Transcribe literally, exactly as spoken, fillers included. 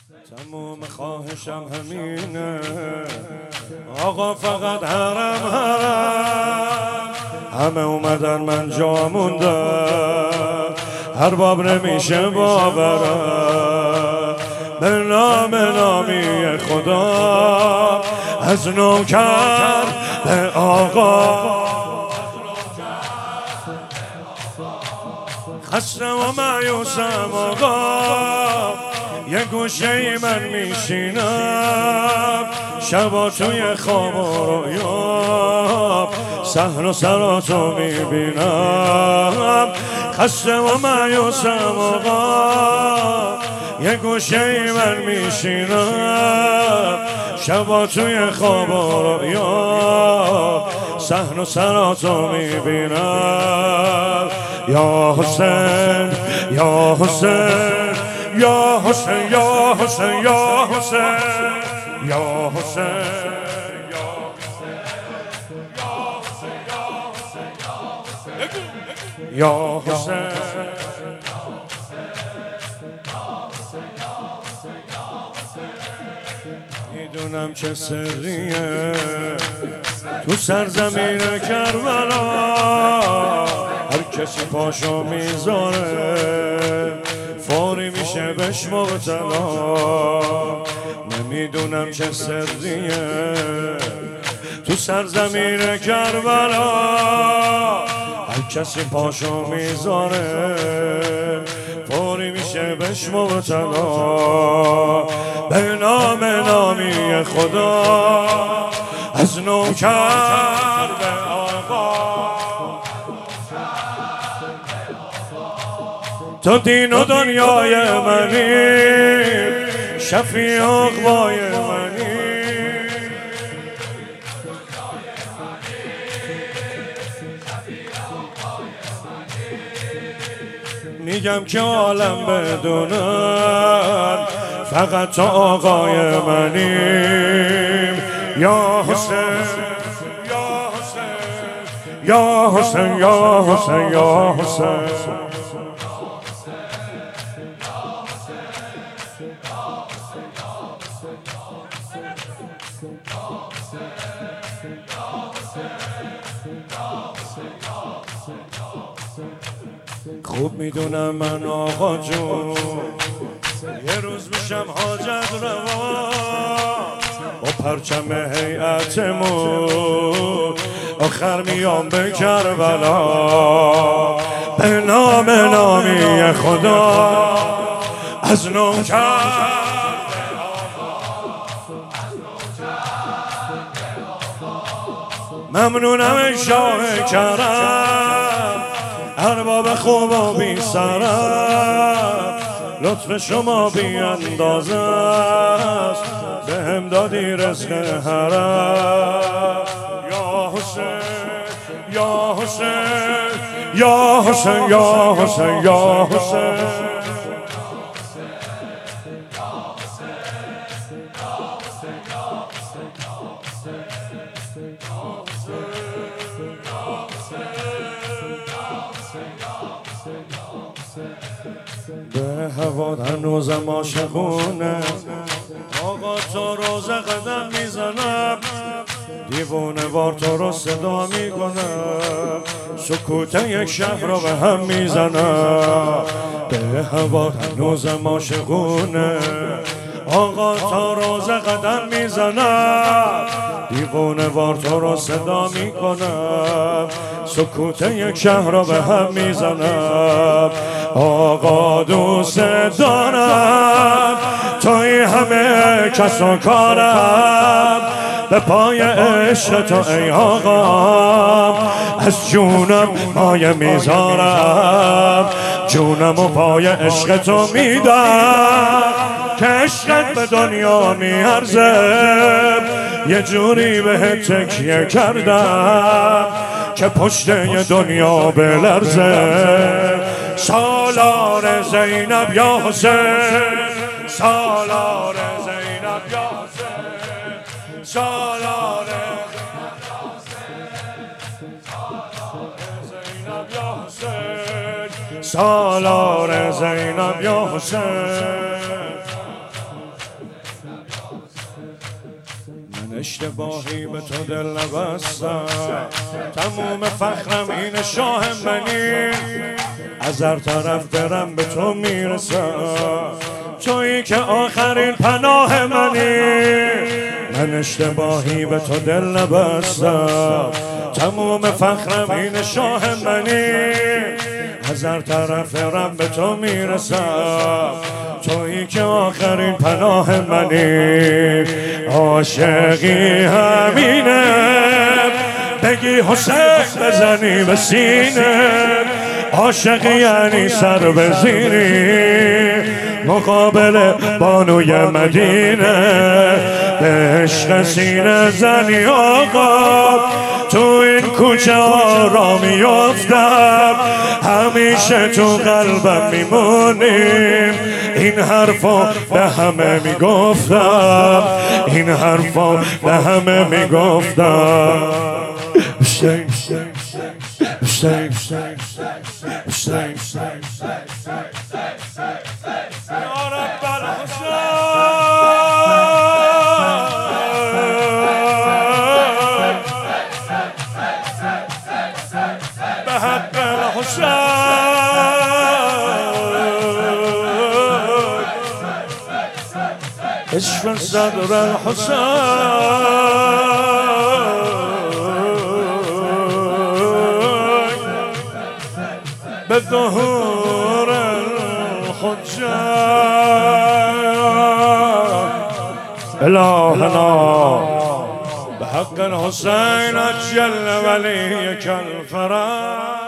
تموم خواهشم همینه آقا، فقط حرم حرم. همه اومدن من جا موندم، هر باب نمیشه باورم. به نام نامی خدا از نوکر به آقا، خسته و مایوسم آقا. یه گوشه من میشینم، شبا توی خواب و رویا صحن و سراتو میبینم. خسته و مایوسم آقا، یه گوشه من میشینم، شبا توی خواب و رویا صحن و سراتو میبینم. یا حسین یا حسین یا حسین یا حسین یا حسین یا حسین یا حسین. میدونم چه سریه تو سرزمین کربلا، هر کسی پاشو میذاره فوری میشه بهش مبتلا. نمیدونم چه سریه تو سرزمین کربلا، هر کسی پاشو میذاره فوری میشه بهش مبتلا. به نام نامی خدا از نوکر به آقا، تو دین و دنیای منی، شفیع اقوای منی. میگم که عالم بدونن فقط تو آقای منیم. یا حسین یا حسین یا حسین یا حسین یا حسین. خوب میدونم من آقا جون، یه روز میشم حاجت روا با پرچم هیئتمون، آخر میام به کربلا. به نام نامی خدا از نوکر ممنونم ای شاه کرم، ارباب خوب و بی سرم. لطف شما بی اندازه است، به هم دادی رزق حرم. یا حسین یا حسین یا حسین یا حسین یا حسین. به هوا هنوزم عاشقونه آقا، تو روز قدم میزنم، دیوونه وار تو رو صدا میکنم، سکوت یک شهر رو به هم میزنم. به هوا هنوزم عاشقونه آقا، تا روز قدم میزنم، دیوونه وار تو رو صدا میکنم، سکوت یک شهر رو به هم میزنم. آقا دوست دارم، توی همه کس و کارم، به پای عشق تو ای آقا از جونم مایه میذارم، جونم و پای عشق تو میدم، که عشقت به دنیا میارزه، یه جوری به تکیه کردم که پشت یه دنیا بلرزه. سالار زینب یا حسین، سالار زینب یا حسین، سالار زینب یا حسین، سالار زینب یا حسین. اشتباهی به تو دل نبستم، تموم فخرم این شاه منی، از هر طرف برم به تو میرسم، تویی که آخرین پناه منی. من اشتباهی به تو دل نبستم، تموم فخرم این شاه منی، از هر طرف برم به تو میرسم، تویی که آخرین پناه منی. عاشقی همینه بگی حسین بزنی به سینه، عاشقی یعنی سر بزیری مقابل بانوی مدینه، به عشق سینه زنی آقا تو این کوچه آرامی افتم، همیشه تو قلبم میمونیم، این حرفا به همه میگفتم، این حرفا به همه میگفتم. حسین حسین حسین حسین یا رب الحسین به حق الحسین اشف صدر الحسین به ظهور الحجة إلهنا بحق الحسين أجل وليك الفرج.